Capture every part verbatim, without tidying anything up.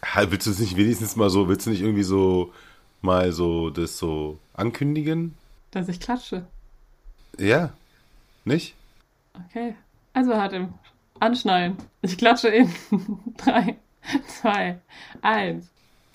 Ha, willst du es nicht wenigstens mal so, willst du nicht irgendwie so mal so das so ankündigen? Dass ich klatsche. Ja, nicht? Okay. Also Hatim, anschnallen. Ich klatsche in drei, zwei, eins.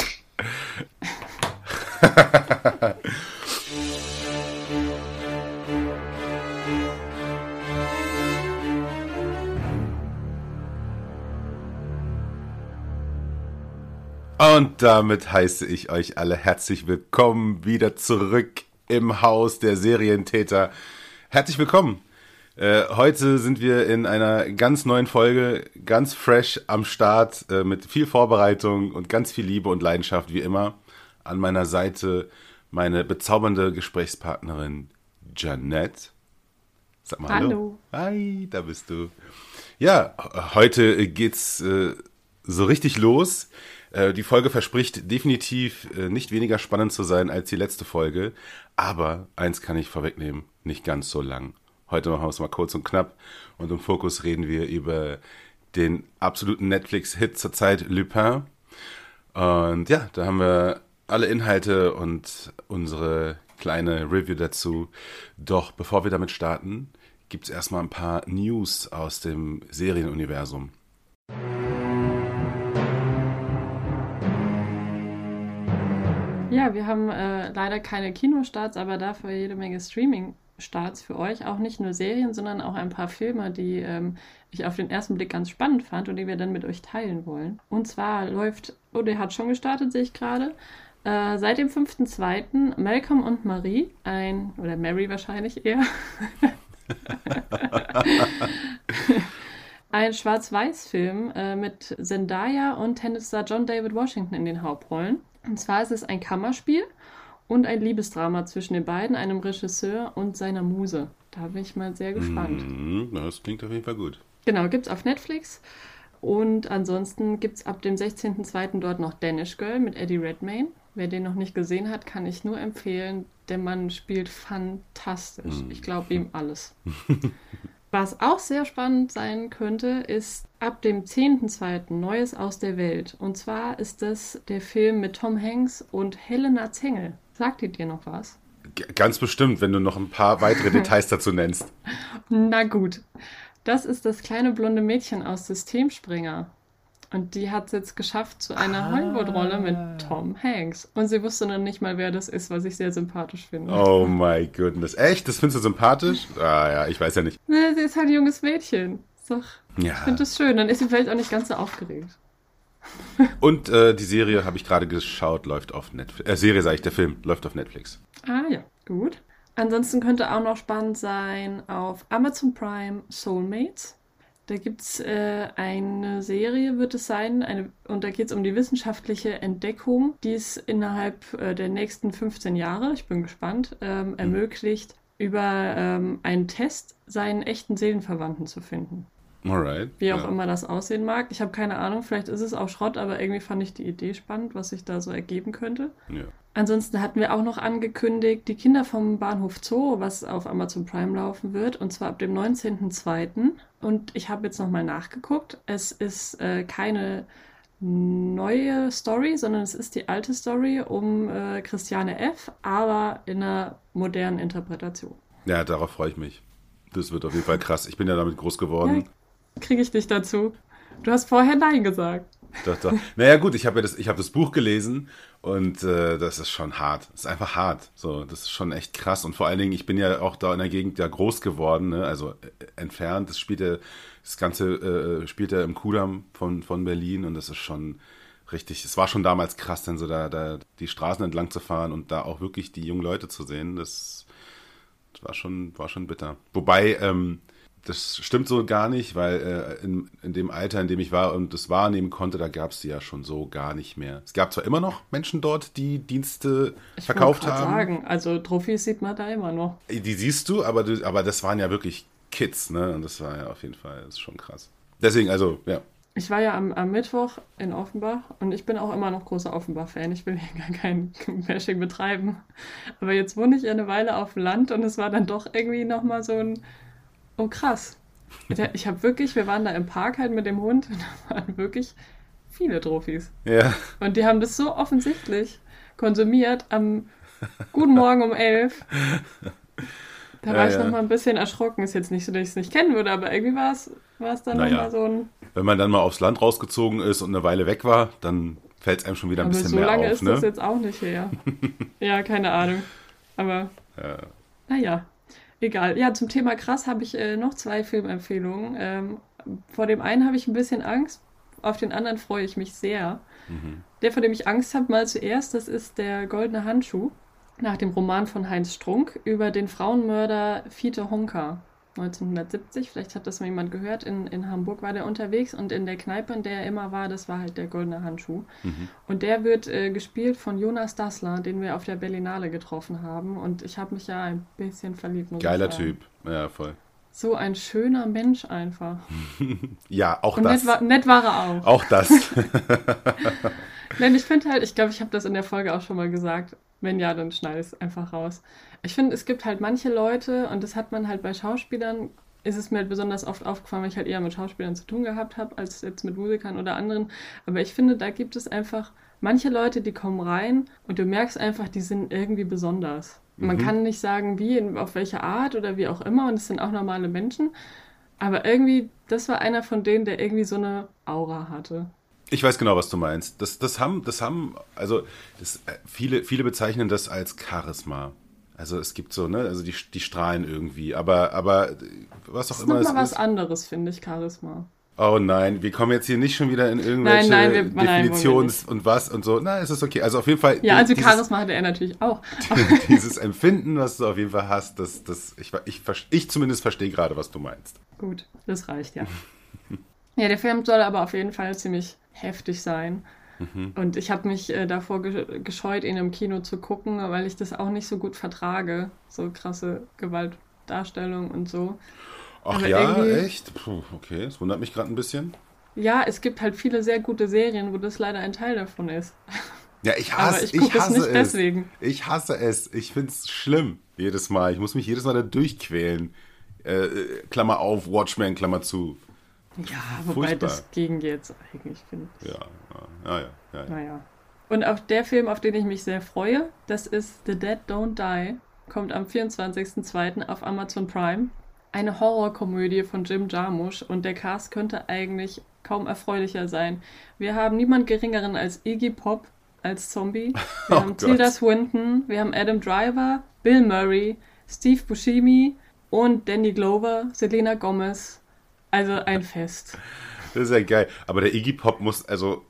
Und damit heiße ich euch alle herzlich willkommen wieder zurück im Haus der Serientäter. Herzlich willkommen. Äh, heute sind wir in einer ganz neuen Folge, ganz fresh am Start, äh, mit viel Vorbereitung und ganz viel Liebe und Leidenschaft, wie immer. An meiner Seite meine bezaubernde Gesprächspartnerin Janette. Sag mal hallo. Hallo. Hi, da bist du. Ja, heute geht's äh, so richtig los. Äh, die Folge verspricht definitiv äh, nicht weniger spannend zu sein als die letzte Folge. Aber eins kann ich vorwegnehmen, nicht ganz so lang. Heute machen wir es mal kurz und knapp. Und im Fokus reden wir über den absoluten Netflix-Hit zurzeit, Lupin. Und ja, da haben wir alle Inhalte und unsere kleine Review dazu. Doch bevor wir damit starten, gibt es erstmal ein paar News aus dem Serienuniversum. Ja, wir haben äh, leider keine Kinostarts, aber dafür jede Menge Streaming-Starts für euch. Auch nicht nur Serien, sondern auch ein paar Filme, die ähm, ich auf den ersten Blick ganz spannend fand und die wir dann mit euch teilen wollen. Und zwar läuft, oh, der hat schon gestartet, sehe ich gerade, äh, seit dem fünften zweiten Malcolm und Marie, ein, oder Mary wahrscheinlich eher, ein Schwarz-Weiß-Film äh, mit Zendaya und Tennessee John David Washington in den Hauptrollen. Und zwar ist es ein Kammerspiel und ein Liebesdrama zwischen den beiden, einem Regisseur und seiner Muse. Da bin ich mal sehr gespannt. Mm, das klingt auf jeden Fall gut. Genau, gibt es auf Netflix. Und ansonsten gibt es ab dem sechzehnten zweiten dort noch Danish Girl mit Eddie Redmayne. Wer den noch nicht gesehen hat, kann ich nur empfehlen. Der Mann spielt fantastisch. Mm. Ich glaube ihm alles. Was auch sehr spannend sein könnte, ist ab dem zehnten zweiten Neues aus der Welt. Und zwar ist das der Film mit Tom Hanks und Helena Zengel. Sagt ihr dir noch was? G- Ganz bestimmt, wenn du noch ein paar weitere Details dazu nennst. Na gut. Das ist das kleine blonde Mädchen aus Systemspringer. Und die hat es jetzt geschafft zu einer Ah. Hollywood-Rolle mit Tom Hanks. Und sie wusste noch nicht mal, wer das ist, was ich sehr sympathisch finde. Oh my goodness. Echt? Das findest du sympathisch? Ah ja, ich weiß ja nicht. Ne, sie ist halt ein junges Mädchen. Ist doch, ich Ja. finde das schön. Dann ist sie vielleicht auch nicht ganz so aufgeregt. Und äh, die Serie habe ich gerade geschaut, läuft auf Netflix. Äh, Serie sage ich, der Film läuft auf Netflix. Ah ja, gut. Ansonsten könnte auch noch spannend sein auf Amazon Prime Soulmates. Da gibt es äh, eine Serie, wird es sein, eine, und da geht es um die wissenschaftliche Entdeckung, die es innerhalb äh, der nächsten fünfzehn Jahre, ich bin gespannt, ähm, ermöglicht, über ähm, einen Test seinen echten Seelenverwandten zu finden. Alright. Wie auch ja. immer das aussehen mag. Ich habe keine Ahnung, vielleicht ist es auch Schrott, aber irgendwie fand ich die Idee spannend, was sich da so ergeben könnte. Ja. Ansonsten hatten wir auch noch angekündigt, die Kinder vom Bahnhof Zoo, was auf Amazon Prime laufen wird, und zwar ab dem neunzehnten zweiten Und ich habe jetzt nochmal nachgeguckt. Es ist äh, keine neue Story, sondern es ist die alte Story um äh, Christiane F., aber in einer modernen Interpretation. Ja, darauf freue ich mich. Das wird auf jeden Fall krass. Ich bin ja damit groß geworden. Ja, kriege ich dich dazu. Du hast vorher Nein gesagt. Doch, doch. Naja gut, ich habe ja das, ich habe das Buch gelesen und äh, das ist schon hart. Das ist einfach hart. So, das ist schon echt krass. Und vor allen Dingen, ich bin ja auch da in der Gegend ja groß geworden, ne? Also äh, entfernt. Das spielt ja, das Ganze äh, spielt ja im Kudamm von, von Berlin und das ist schon richtig. Es war schon damals krass, dann so da, da die Straßen entlang zu fahren und da auch wirklich die jungen Leute zu sehen. Das, das war schon, war schon bitter. Wobei, ähm, das stimmt so gar nicht, weil äh, in, in dem Alter, in dem ich war und das wahrnehmen konnte, da gab es die ja schon so gar nicht mehr. Es gab zwar immer noch Menschen dort, die Dienste Ich verkauft wollte gerade haben. sagen, also Trophys sieht man da immer noch. Die siehst du, aber, du, aber das waren ja wirklich Kids, ne? Und das war ja auf jeden Fall, das ist schon krass. Deswegen, also, ja. Ich war ja am, am Mittwoch in Offenbach und ich bin auch immer noch großer Offenbach-Fan. Ich will hier gar kein Bashing betreiben. Aber jetzt wohne ich ja eine Weile auf dem Land und es war dann doch irgendwie nochmal so ein, oh krass. Ich habe wirklich, wir waren da im Park halt mit dem Hund und da waren wirklich viele Trophys. Ja. Und die haben das so offensichtlich konsumiert am Guten Morgen um elf. Da war ja, ich ja. nochmal ein bisschen erschrocken. Ist jetzt nicht so, dass ich es nicht kennen würde, aber irgendwie war es, war es dann naja. nochmal so ein... Wenn man dann mal aufs Land rausgezogen ist und eine Weile weg war, dann fällt es einem schon wieder ein aber bisschen so mehr auf. So lange ist ne? das jetzt auch nicht her. Ja, keine Ahnung. Aber ja. naja, egal. Ja, zum Thema krass habe ich äh, noch zwei Filmempfehlungen. Ähm, vor dem einen habe ich ein bisschen Angst, auf den anderen freue ich mich sehr. Mhm. Der, vor dem ich Angst habe, mal zuerst, das ist der Goldene Handschuh, nach dem Roman von Heinz Strunk über den Frauenmörder Fiete Honka. neunzehnhundertsiebzig, vielleicht hat das mal jemand gehört, in, in Hamburg war der unterwegs und in der Kneipe, in der er immer war, das war halt der Goldene Handschuh. Mhm. Und der wird äh, gespielt von Jonas Dassler, den wir auf der Berlinale getroffen haben und ich habe mich ja ein bisschen verliebt. Muss Geiler ich sagen. Typ, ja voll. So ein schöner Mensch einfach. Ja, auch und das. Nett war, nett war er auch. Auch das. Nein, ich finde halt, ich glaube, ich habe das in der Folge auch schon mal gesagt. Wenn ja, dann schneide ich es einfach raus. Ich finde, es gibt halt manche Leute, und das hat man halt bei Schauspielern, ist es mir halt besonders oft aufgefallen, weil ich halt eher mit Schauspielern zu tun gehabt habe, als jetzt mit Musikern oder anderen. Aber ich finde, da gibt es einfach manche Leute, die kommen rein und du merkst einfach, die sind irgendwie besonders. Man Mhm. kann nicht sagen, wie, auf welche Art oder wie auch immer, und es sind auch normale Menschen. Aber irgendwie, das war einer von denen, der irgendwie so eine Aura hatte. Ich weiß genau, was du meinst. Das, das haben, das haben, also das, viele, viele bezeichnen das als Charisma. Also es gibt so, ne, also die, die strahlen irgendwie, aber, aber was auch Das ist immer noch es mal was ist. anderes, finde ich, Charisma. Oh nein, wir kommen jetzt hier nicht schon wieder in irgendwelche Nein, nein, wir- nein, Definitions- und was und so. Nein, es ist okay. Also auf jeden Fall. Ja, also dieses, Charisma hatte er natürlich auch. dieses Empfinden, was du auf jeden Fall hast, das, das, ich, ich, ich zumindest verstehe gerade, was du meinst. Gut, das reicht ja. Ja, der Film soll aber auf jeden Fall ziemlich heftig sein. Mhm. Und ich habe mich äh, davor ge- gescheut, ihn im Kino zu gucken, weil ich das auch nicht so gut vertrage. So krasse Gewaltdarstellung und so. Ach Aber ja, irgendwie- echt? Puh, okay, das wundert mich gerade ein bisschen. Ja, es gibt halt viele sehr gute Serien, wo das leider ein Teil davon ist. Ja, ich Aber hasse, ich ich gucke es hasse nicht es. deswegen. Ich hasse es. Ich finde es schlimm. Jedes Mal. Ich muss mich jedes Mal da durchquälen. Äh, Klammer auf, Watchmen, Klammer zu. Ja, wobei Furchtbar. das ging jetzt eigentlich, finde ich. Ja, ja, ja, ja. ja. Naja. Und auch der Film, auf den ich mich sehr freue, das ist The Dead Don't Die. Kommt am vierundzwanzigsten zweiten auf Amazon Prime. Eine Horrorkomödie von Jim Jarmusch und der Cast könnte eigentlich kaum erfreulicher sein. Wir haben niemand Geringeren als Iggy Pop als Zombie. Wir Oh haben Gott. Tilda Swinton, wir haben Adam Driver, Bill Murray, Steve Buscemi und Danny Glover, Selena Gomez. Also ein Fest. Das ist ja geil. Aber der Iggy Pop muss, also,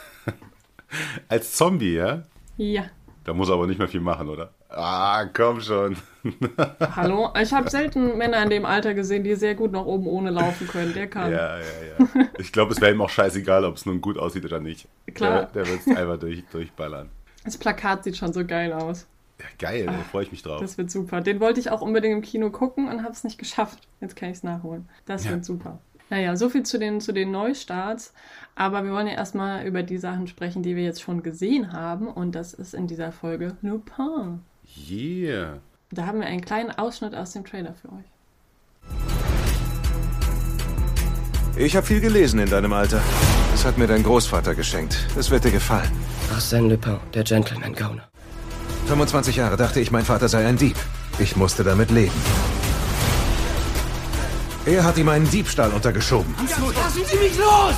als Zombie, ja? Ja. Da muss er aber nicht mehr viel machen, oder? Ah, komm schon. Hallo? Ich habe selten Männer in dem Alter gesehen, die sehr gut nach oben ohne laufen können. Der kann. Ja, ja, ja. Ich glaube, es wäre ihm auch scheißegal, ob es nun gut aussieht oder nicht. Klar. Der, der wird es einfach durch, durchballern. Das Plakat sieht schon so geil aus. Ja, geil, da freue ich mich drauf. Das wird super. Den wollte ich auch unbedingt im Kino gucken und habe es nicht geschafft. Jetzt kann ich es nachholen. Das Ja. wird super. Naja, soviel zu den, zu den Neustarts. Aber wir wollen ja erstmal über die Sachen sprechen, die wir jetzt schon gesehen haben. Und das ist in dieser Folge Lupin. Yeah. Da haben wir einen kleinen Ausschnitt aus dem Trailer für euch. Ich habe viel gelesen in deinem Alter. Das hat mir dein Großvater geschenkt. Das wird dir gefallen. Arsène Lupin, der Gentleman-Gauner. fünfundzwanzig Jahre dachte ich, mein Vater sei ein Dieb. Ich musste damit leben. Er hat ihm einen Diebstahl untergeschoben. Lassen Sie mich los!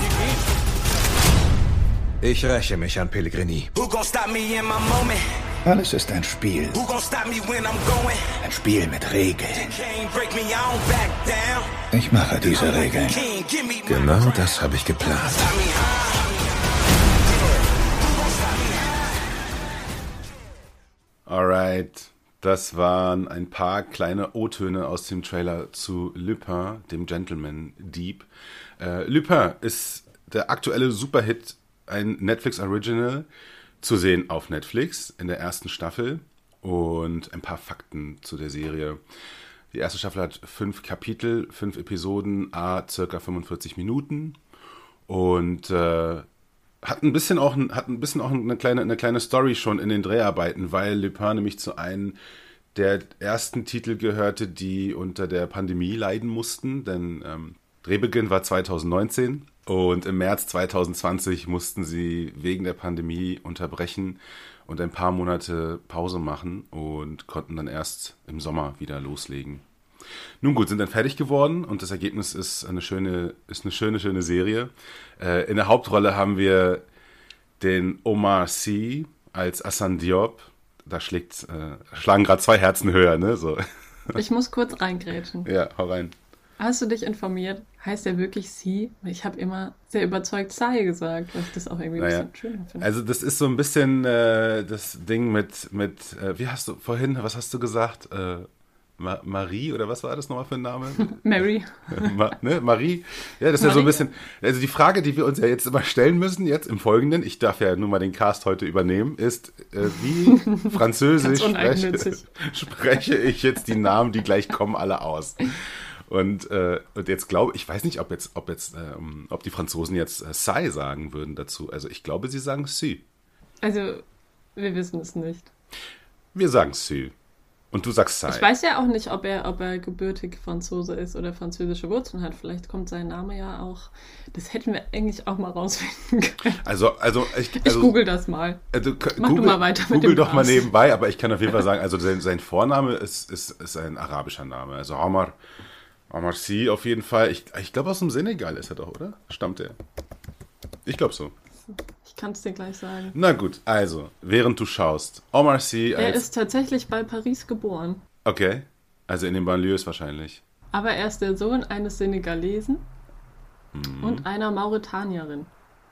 Ich räche mich an Pellegrini. Who gon' stop me in my moment? Alles ist ein Spiel. Who gon' stop me when I'm going? Ein Spiel mit Regeln. Can't break me, I don't back down. Ich mache diese Regeln. King, give me my Genau das habe ich geplant. stop me high. Alright, das waren ein paar kleine O-Töne aus dem Trailer zu Lupin, dem Gentleman-Dieb. Äh, Lupin ist der aktuelle Superhit, ein Netflix-Original, zu sehen auf Netflix in der ersten Staffel. Und ein paar Fakten zu der Serie. Die erste Staffel hat fünf Kapitel, fünf Episoden, a circa fünfundvierzig Minuten. Und äh, hat ein bisschen auch, hat ein bisschen auch eine, kleine, eine kleine Story schon in den Dreharbeiten, weil Lupin nämlich zu einem der ersten Titel gehörte, die unter der Pandemie leiden mussten. Denn ähm, Drehbeginn war zwanzig neunzehn Und im März zwanzig zwanzig mussten sie wegen der Pandemie unterbrechen und ein paar Monate Pause machen und konnten dann erst im Sommer wieder loslegen. Nun gut, sind dann fertig geworden und das Ergebnis ist eine schöne, ist eine schöne, schöne Serie. Äh, in der Hauptrolle haben wir den Omar Sy als Hassan Diop. Da schlägt, äh, schlagen gerade zwei Herzen höher, ne? So. Ich muss kurz reingrätschen. Ja, hau rein. Hast du dich informiert? Heißt er wirklich Sy? Ich habe immer sehr überzeugt Sai gesagt, weil ich das auch irgendwie naja. ein bisschen schöner finde. Also das ist so ein bisschen äh, das Ding mit, mit äh, wie hast du vorhin, was hast du gesagt? Äh, Ma- Marie oder was war das nochmal für ein Name? Mary. Ma- ne? Marie. Ja, das ist ja so ein bisschen, also die Frage, die wir uns ja jetzt immer stellen müssen, jetzt im Folgenden, ich darf ja nun mal den Cast heute übernehmen, ist, äh, wie französisch spreche, spreche ich jetzt die Namen, die gleich kommen, alle aus? Und, äh, und jetzt glaube ich, ich weiß nicht, ob jetzt, ob jetzt, ähm, ob die Franzosen jetzt äh, Sai sagen würden dazu. Also ich glaube, sie sagen Sy. Also, wir wissen es nicht. Wir sagen Sy. Und du sagst Sai. Ich weiß ja auch nicht, ob er, ob er gebürtig Franzose ist oder französische Wurzeln hat. Vielleicht kommt sein Name ja auch. Das hätten wir eigentlich auch mal rausfinden können. Also, also ich, also, ich google das mal. Also, Mach Google, du mal weiter mit Google dem doch mal Cast. nebenbei, aber ich kann auf jeden Fall sagen, also sein, sein Vorname ist, ist, ist ein arabischer Name. Also Omar, Omar Sy auf jeden Fall. Ich, ich glaube, aus dem Senegal ist er doch, oder? Stammt er? Ich glaube so. Ich kann es dir gleich sagen. Na gut, also, während du schaust, Omar Sy als... Er ist tatsächlich bei Paris geboren. Okay, also in den Banlieues wahrscheinlich. Aber er ist der Sohn eines Senegalesen Mhm. und einer Mauretanierin.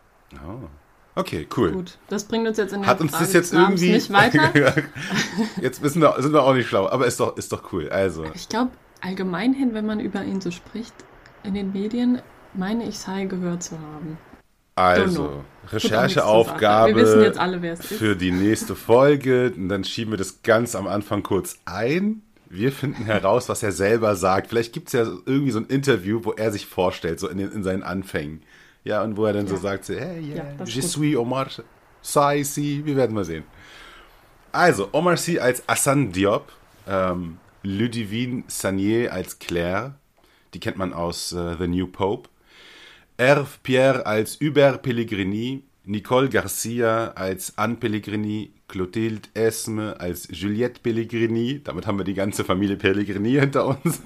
Oh. Okay, cool. Gut, das bringt uns jetzt in der Hat uns Frage das jetzt des Namens irgendwie... nicht weiter. Jetzt wissen wir, sind wir auch nicht schlau, aber ist doch, ist doch cool. Also, Ich glaube, allgemein hin, wenn man über ihn so spricht, in den Medien, meine ich, Sai gehört zu haben. also nichts Rechercheaufgabe zu sagen. Wir wissen jetzt alle, wer es ist. für die nächste Folge. Und dann schieben wir das ganz am Anfang kurz ein. Wir finden heraus, was er selber sagt. Vielleicht gibt es ja irgendwie so ein Interview, wo er sich vorstellt, so in, den, in seinen Anfängen. Ja, und wo er dann Ja. so sagt, so, hey, yeah, Ja, das ist je gut. suis Omar Sy, Sy. Wir werden mal sehen. Also, Omar Sy als Hassan Diop, ähm, Ludivine Sagnier als Claire, die kennt man aus äh, The New Pope, Hervé Pierre als Hubert Pellegrini, Nicole Garcia als Anne Pellegrini, Clotilde Esme als Juliette Pellegrini, damit haben wir die ganze Familie Pellegrini hinter uns,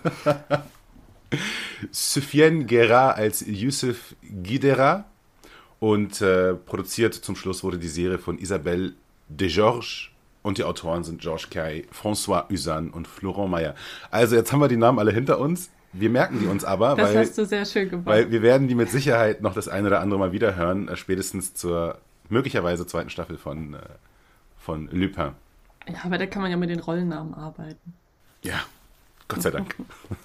Soufiane Guerra als Youssef Guidera und äh, produziert zum Schluss wurde die Serie von Isabelle Desgeorges und die Autoren sind Georges Kay, François Usan und Florent Mayer. Also jetzt haben wir die Namen alle hinter uns. Wir merken die uns aber, Das weil, hast du sehr schön gemacht. weil wir werden die mit Sicherheit noch das eine oder andere Mal wieder hören, äh, spätestens zur möglicherweise zweiten Staffel von, äh, von Lupin. Ja, aber da kann man ja mit den Rollennamen arbeiten. Ja, Gott sei Dank.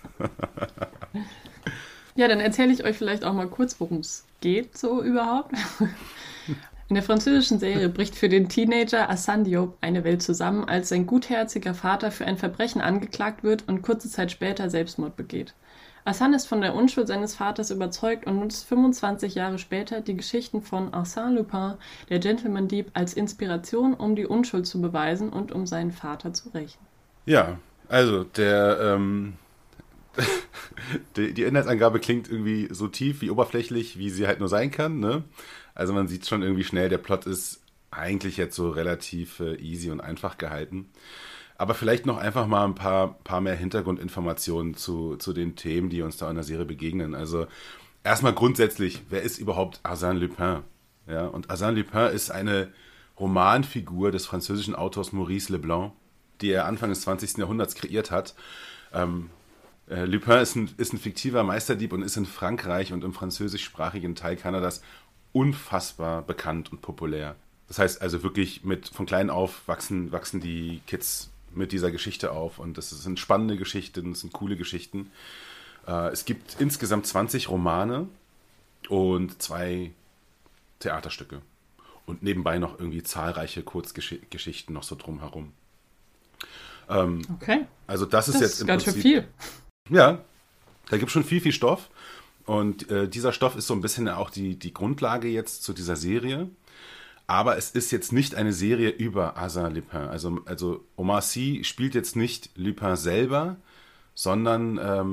Ja, dann erzähle ich euch vielleicht auch mal kurz, worum es geht so überhaupt. In der französischen Serie bricht für den Teenager Hassan Diop eine Welt zusammen, als sein gutherziger Vater für ein Verbrechen angeklagt wird und kurze Zeit später Selbstmord begeht. Hassan ist von der Unschuld seines Vaters überzeugt und nutzt fünfundzwanzig Jahre später die Geschichten von Arsène Lupin, der Gentleman-Dieb, als Inspiration, um die Unschuld zu beweisen und um seinen Vater zu rächen. Ja, also der ähm, die, die Inhaltsangabe klingt irgendwie so tief wie oberflächlich, wie sie halt nur sein kann, ne? Also man sieht schon irgendwie schnell, der Plot ist eigentlich jetzt so relativ äh, easy und einfach gehalten. Aber vielleicht noch einfach mal ein paar, paar mehr Hintergrundinformationen zu, zu den Themen, die uns da in der Serie begegnen. Also erstmal grundsätzlich, wer ist überhaupt Arsène Lupin? Ja, und Arsène Lupin ist eine Romanfigur des französischen Autors Maurice Leblanc, die er Anfang des zwanzigsten Jahrhunderts kreiert hat. Ähm, äh, Lupin ist ein, ist ein fiktiver Meisterdieb und ist in Frankreich und im französischsprachigen Teil Kanadas unfassbar bekannt und populär. Das heißt also wirklich, mit von klein auf wachsen, wachsen die Kids mit dieser Geschichte auf und das sind spannende Geschichten, das sind coole Geschichten. Äh, es gibt insgesamt zwanzig Romane und zwei Theaterstücke und nebenbei noch irgendwie zahlreiche Kurzgeschichten noch so drumherum. Ähm, Okay, also das ist das jetzt ist im ganz schön Prinzip, viel. ja, da gibt es schon viel, viel Stoff. Und äh, dieser Stoff ist so ein bisschen auch die, die Grundlage jetzt zu dieser Serie. Aber es ist jetzt nicht eine Serie über Arsène Lupin. Also, also Omar Sy spielt jetzt nicht Lupin selber, sondern ähm,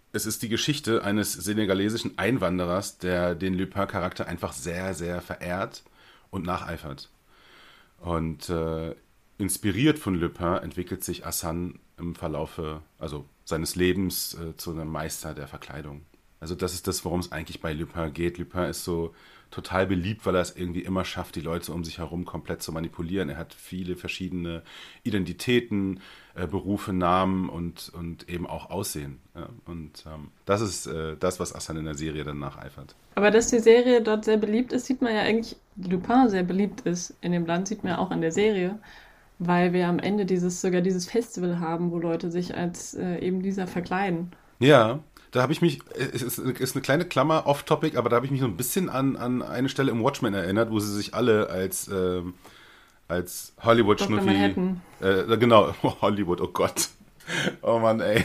es ist die Geschichte eines senegalesischen Einwanderers, der den Lupin-Charakter einfach sehr, sehr verehrt und nacheifert. Und äh, inspiriert von Lupin entwickelt sich Hassan im Verlaufe also seines Lebens äh, zu einem Meister der Verkleidung. Also das ist das, worum es eigentlich bei Lupin geht. Lupin ist so total beliebt, weil er es irgendwie immer schafft, die Leute um sich herum komplett zu manipulieren. Er hat viele verschiedene Identitäten, äh, Berufe, Namen und, und eben auch Aussehen. Ja? Und ähm, das ist äh, das, was Hassan in der Serie dann nacheifert. Aber dass die Serie dort sehr beliebt ist, sieht man ja eigentlich, Lupin sehr beliebt ist in dem Land, sieht man ja auch an der Serie, weil wir am Ende dieses sogar dieses Festival haben, wo Leute sich als äh, eben dieser verkleiden. Ja, da habe ich mich, es ist, ist eine kleine Klammer off-topic, aber da habe ich mich so ein bisschen an, an eine Stelle im Watchmen erinnert, wo sie sich alle als, äh, als Hollywood-Schnuffi... Äh, genau, Hollywood, oh Gott. Oh Mann, ey.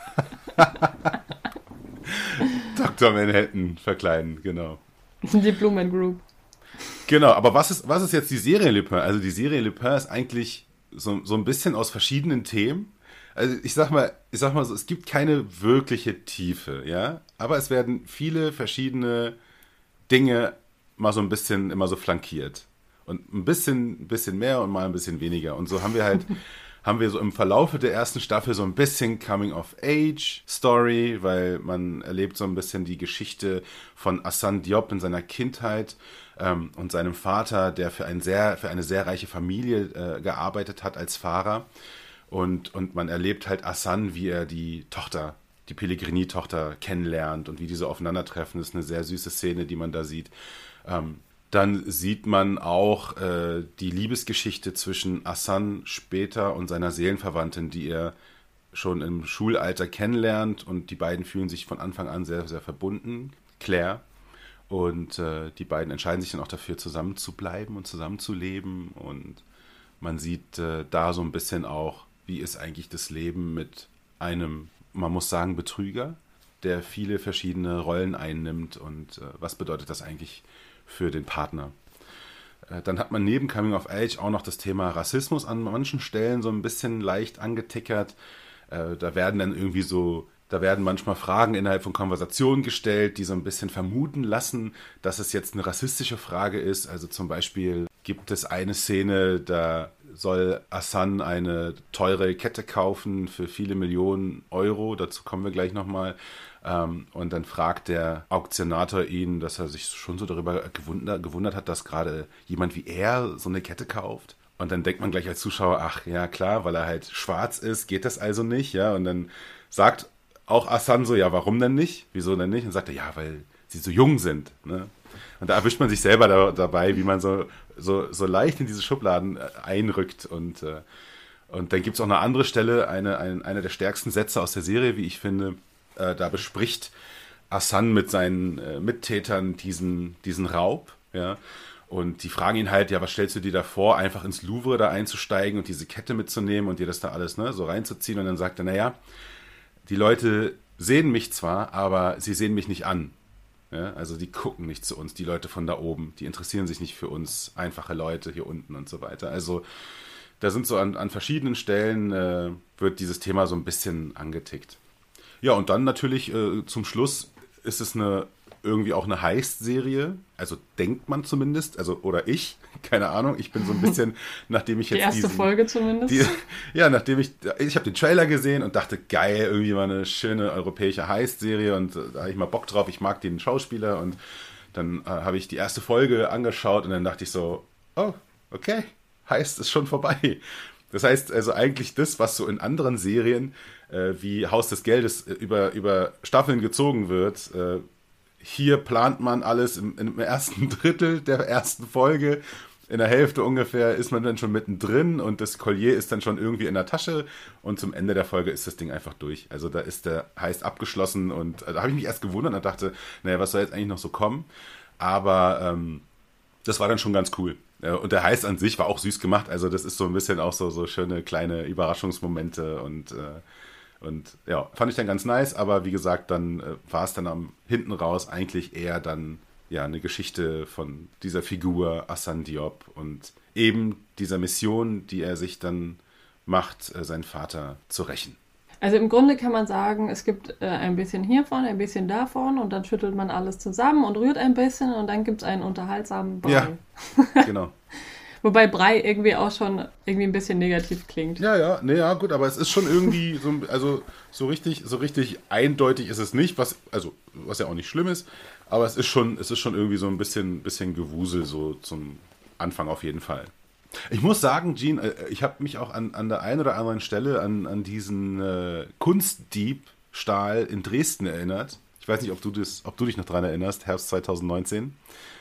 Doktor Manhattan verkleiden, genau. Die Blumen Group. Genau, aber was ist, was ist jetzt die Serie Lupin? Also die Serie Lupin ist eigentlich so, so ein bisschen aus verschiedenen Themen. Also ich sag mal, ich sag mal so, es gibt keine wirkliche Tiefe, ja, aber es werden viele verschiedene Dinge mal so ein bisschen immer so flankiert und ein bisschen, ein bisschen mehr und mal ein bisschen weniger und so haben wir halt, haben wir so im Verlaufe der ersten Staffel so ein bisschen Coming-of-Age-Story, weil man erlebt so ein bisschen die Geschichte von Hassan Diop in seiner Kindheit ähm, und seinem Vater, der für, ein sehr, für eine sehr reiche Familie äh, gearbeitet hat als Fahrer. Und, und man erlebt halt Hassan, wie er die Tochter, die Pellegrini-Tochter kennenlernt und wie diese aufeinandertreffen. Das ist eine sehr süße Szene, die man da sieht. Ähm, dann sieht man auch äh, die Liebesgeschichte zwischen Hassan später und seiner Seelenverwandtin, die er schon im Schulalter kennenlernt. Und die beiden fühlen sich von Anfang an sehr, sehr verbunden. Claire. Und äh, die beiden entscheiden sich dann auch dafür, zusammen zu bleiben und zusammenzuleben. Und man sieht äh, da so ein bisschen auch, wie ist eigentlich das Leben mit einem, man muss sagen, Betrüger, der viele verschiedene Rollen einnimmt und äh, was bedeutet das eigentlich für den Partner. Äh, dann hat man neben Coming of Age auch noch das Thema Rassismus an manchen Stellen so ein bisschen leicht angetickert. Äh, da werden dann irgendwie so, da werden manchmal Fragen innerhalb von Konversationen gestellt, die so ein bisschen vermuten lassen, dass es jetzt eine rassistische Frage ist. Also zum Beispiel gibt es eine Szene, da soll Hassan eine teure Kette kaufen für viele Millionen Euro. Dazu kommen wir gleich nochmal. Ähm, und dann fragt der Auktionator ihn, dass er sich schon so darüber gewundert, gewundert hat, dass gerade jemand wie er so eine Kette kauft. Und dann denkt man gleich als Zuschauer, ach ja klar, weil er halt schwarz ist, geht das also nicht. Ja? Und dann sagt auch Hassan so, ja, warum denn nicht? Wieso denn nicht? Und sagt er, ja, weil sie so jung sind. Ne? Und da erwischt man sich selber da, dabei, wie man so, so, so leicht in diese Schubladen einrückt. Und, äh, und dann gibt es auch eine andere Stelle, eine, ein, einer der stärksten Sätze aus der Serie, wie ich finde. Äh, da bespricht Hassan mit seinen äh, Mittätern diesen, diesen Raub. Ja? Und die fragen ihn halt, ja, was stellst du dir da vor, einfach ins Louvre da einzusteigen und diese Kette mitzunehmen und dir das da alles ne, so reinzuziehen. Und dann sagt er, naja, die Leute sehen mich zwar, aber sie sehen mich nicht an. Ja, also die gucken nicht zu uns, die Leute von da oben, die interessieren sich nicht für uns, einfache Leute hier unten und so weiter. Also da sind so an, an verschiedenen Stellen, äh, wird dieses Thema so ein bisschen angetickt. Ja, und dann natürlich äh, zum Schluss ist es eine irgendwie auch eine Heist-Serie, also denkt man zumindest, also oder ich, keine Ahnung, ich bin so ein bisschen, nachdem ich jetzt die erste diesen, Folge zumindest. Die, ja, nachdem ich, ich habe den Trailer gesehen und dachte, geil, irgendwie mal eine schöne europäische Heist-Serie und äh, da habe ich mal Bock drauf, ich mag den Schauspieler und dann äh, habe ich die erste Folge angeschaut und dann dachte ich so, oh, okay, Heist ist schon vorbei. Das heißt also eigentlich das, was so in anderen Serien äh, wie Haus des Geldes äh, über, über Staffeln gezogen wird, äh, hier plant man alles im, im ersten Drittel der ersten Folge. In der Hälfte ungefähr ist man dann schon mittendrin und das Collier ist dann schon irgendwie in der Tasche und zum Ende der Folge ist das Ding einfach durch. Also da ist der Heist abgeschlossen und äh, da habe ich mich erst gewundert und dachte, naja, was soll jetzt eigentlich noch so kommen? Aber ähm, das war dann schon ganz cool. Ja, und der Heist an sich war auch süß gemacht. Also das ist so ein bisschen auch so, so schöne kleine Überraschungsmomente und äh, Und ja, fand ich dann ganz nice, aber wie gesagt, dann äh, war es dann am hinten raus eigentlich eher dann ja eine Geschichte von dieser Figur Hassan Diop und eben dieser Mission, die er sich dann macht, äh, seinen Vater zu rächen. Also im Grunde kann man sagen, es gibt äh, ein bisschen hiervon, ein bisschen davon und dann schüttelt man alles zusammen und rührt ein bisschen und dann gibt es einen unterhaltsamen Brei. Ja, genau. Wobei Brei irgendwie auch schon irgendwie ein bisschen negativ klingt. Ja, ja, nee, ja, gut, aber es ist schon irgendwie so, also so richtig, so richtig eindeutig ist es nicht, was, also, was ja auch nicht schlimm ist, aber es ist schon, es ist schon irgendwie so ein bisschen, bisschen Gewusel so zum Anfang auf jeden Fall. Ich muss sagen, Gene, ich habe mich auch an, an der einen oder anderen Stelle an, an diesen äh, Kunstdiebstahl in Dresden erinnert. Ich weiß nicht, ob du, das, ob du dich noch dran erinnerst, Herbst zwanzig neunzehn,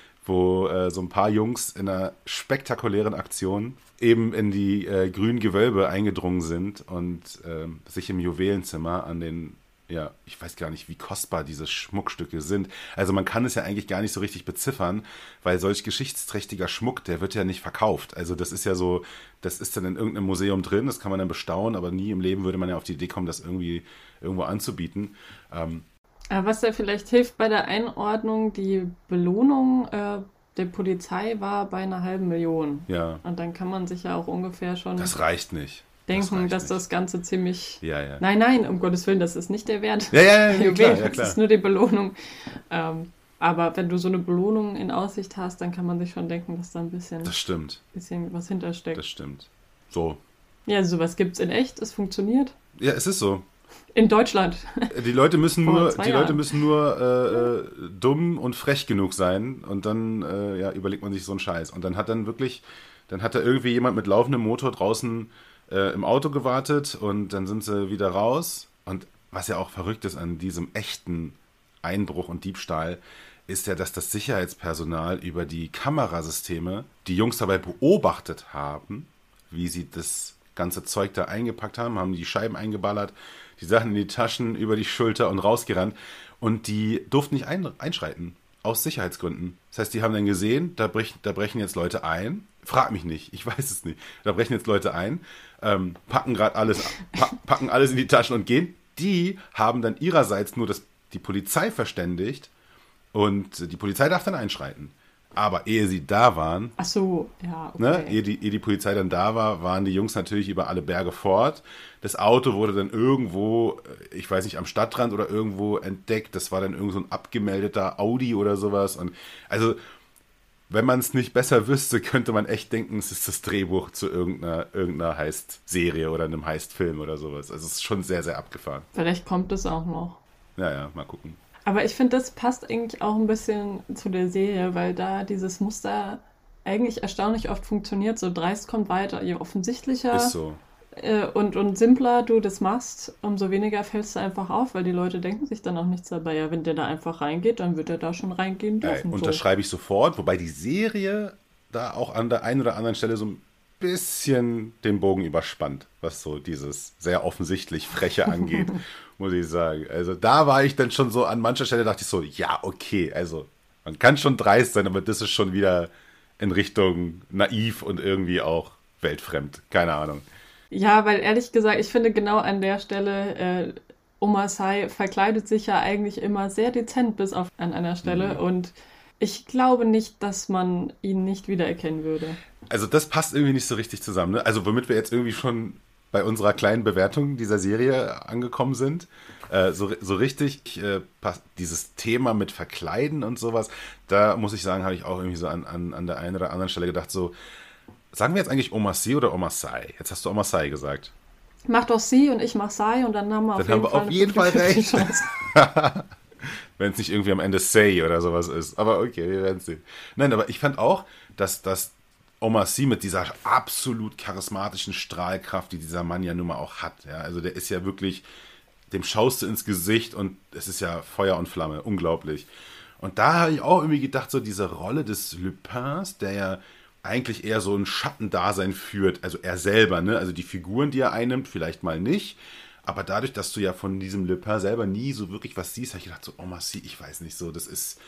wo äh, so ein paar Jungs in einer spektakulären Aktion eben in die äh, grünen Gewölbe eingedrungen sind und äh, sich im Juwelenzimmer an den, ja, ich weiß gar nicht, wie kostbar diese Schmuckstücke sind. Also man kann es ja eigentlich gar nicht so richtig beziffern, weil solch geschichtsträchtiger Schmuck, der wird ja nicht verkauft. Also das ist ja so, das ist dann in irgendeinem Museum drin, das kann man dann bestaunen, aber nie im Leben würde man ja auf die Idee kommen, das irgendwie irgendwo anzubieten. Ähm, Was da vielleicht hilft bei der Einordnung, die Belohnung äh, der Polizei war bei einer halben Million. ja, Und dann kann man sich ja auch ungefähr schon das reicht nicht. denken, reicht dass nicht. das Ganze ziemlich... Ja, ja. Nein, nein, um Gottes Willen, das ist nicht der Wert. Ja, ja, ja, der ja, klar, Juwelen, ja, klar. Das ist nur die Belohnung. Ähm, aber wenn du so eine Belohnung in Aussicht hast, dann kann man sich schon denken, dass da ein bisschen, Das stimmt, bisschen was hintersteckt. das stimmt. So. Ja, sowas gibt's in echt, es funktioniert. Ja, es ist so. In Deutschland. Die Leute müssen Vor nur, zwei die Jahren. Leute müssen nur äh, äh, dumm und frech genug sein und dann äh, ja, überlegt man sich so einen Scheiß. Und dann hat dann wirklich, dann hat da irgendwie jemand mit laufendem Motor draußen äh, im Auto gewartet und dann sind sie wieder raus. Und was ja auch verrückt ist an diesem echten Einbruch und Diebstahl, ist ja, dass das Sicherheitspersonal über die Kamerasysteme die Jungs dabei beobachtet haben, wie sie das ganze Zeug da eingepackt haben, haben die Scheiben eingeballert, die Sachen in die Taschen, über die Schulter und rausgerannt. Und die durften nicht ein, einschreiten, aus Sicherheitsgründen. Das heißt, die haben dann gesehen, da, brech, da brechen jetzt Leute ein. Frag mich nicht, ich weiß es nicht. Da brechen jetzt Leute ein, ähm, packen gerade alles, pa packen alles in die Taschen und gehen. Die haben dann ihrerseits nur das, die Polizei verständigt und die Polizei darf dann einschreiten. Aber ehe sie da waren, Ach so, ja, okay. ne, ehe, die, ehe die Polizei dann da war, waren die Jungs natürlich über alle Berge fort. Das Auto wurde dann irgendwo, ich weiß nicht, am Stadtrand oder irgendwo entdeckt. Das war dann irgend so ein abgemeldeter Audi oder sowas. Und also, wenn man es nicht besser wüsste, könnte man echt denken, es ist das Drehbuch zu irgendeiner, irgendeiner Heist-Serie oder einem Heist-Film oder sowas. Also es ist schon sehr, sehr abgefahren. Vielleicht kommt es auch noch. Ja, ja, mal gucken. Aber ich finde, das passt eigentlich auch ein bisschen zu der Serie, weil da dieses Muster eigentlich erstaunlich oft funktioniert. So dreist kommt weiter, je offensichtlicher Ist so. äh, und, und simpler du das machst, umso weniger fällst du einfach auf, weil die Leute denken sich dann auch nichts dabei. Ja, wenn der da einfach reingeht, dann wird er da schon reingehen Ey, dürfen. unterschreibe ich sofort, wobei die Serie da auch an der einen oder anderen Stelle so ein bisschen den Bogen überspannt, was so dieses sehr offensichtlich Freche angeht, muss ich sagen. Also da war ich dann schon so, an mancher Stelle dachte ich so, ja, okay, also man kann schon dreist sein, aber das ist schon wieder in Richtung naiv und irgendwie auch weltfremd. Keine Ahnung. Ja, weil ehrlich gesagt, ich finde genau an der Stelle, äh, Omar Sy verkleidet sich ja eigentlich immer sehr dezent bis auf an einer Stelle Mhm. und ich glaube nicht, dass man ihn nicht wiedererkennen würde. Also das passt irgendwie nicht so richtig zusammen. Ne? Also womit wir jetzt irgendwie schon bei unserer kleinen Bewertung dieser Serie angekommen sind. Äh, so, so richtig äh, passt dieses Thema mit Verkleiden und sowas, da muss ich sagen, habe ich auch irgendwie so an, an, an der einen oder anderen Stelle gedacht, so, sagen wir jetzt eigentlich Omar Sy oder Omar Sy? Jetzt hast du Omar Sy gesagt. Mach doch sie und ich mach Sy und dann haben wir auf Dann haben jeden wir Fall auf eine jeden Fall fünfzig recht. Chance. Wenn es nicht irgendwie am Ende Say oder sowas ist. Aber okay, wir werden sehen. Nein, aber ich fand auch, dass, dass Omar Sy mit dieser absolut charismatischen Strahlkraft, die dieser Mann ja nun mal auch hat. Ja? Also der ist ja wirklich, dem schaust du ins Gesicht und es ist ja Feuer und Flamme. Unglaublich. Und da habe ich auch irgendwie gedacht, so diese Rolle des Lupins, der ja eigentlich eher so ein Schattendasein führt, also er selber, ne? Also die Figuren, die er einnimmt, vielleicht mal nicht. Aber dadurch, dass du ja von diesem Lupin selber nie so wirklich was siehst, habe ich gedacht, so, Omar Sy, ich weiß nicht so, das ist,